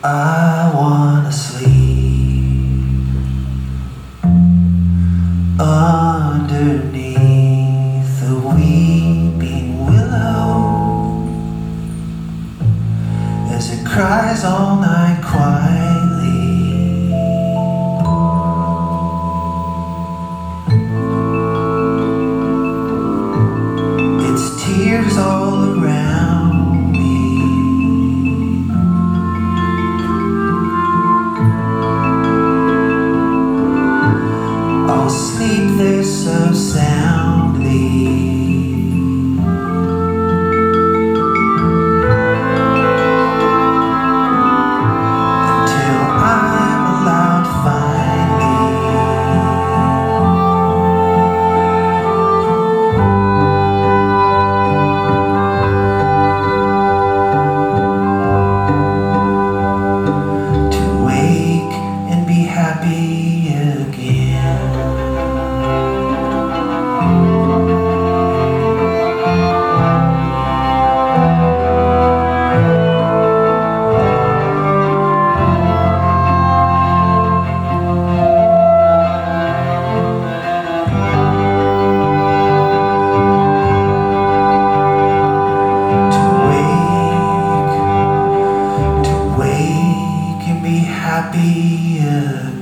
I wanna sleep underneath the weeping willow as it cries all night quietly. Its tears all around me. I'll sleep there so soundly until I'm allowed finally to wake and be happy again. To wake and be happy again.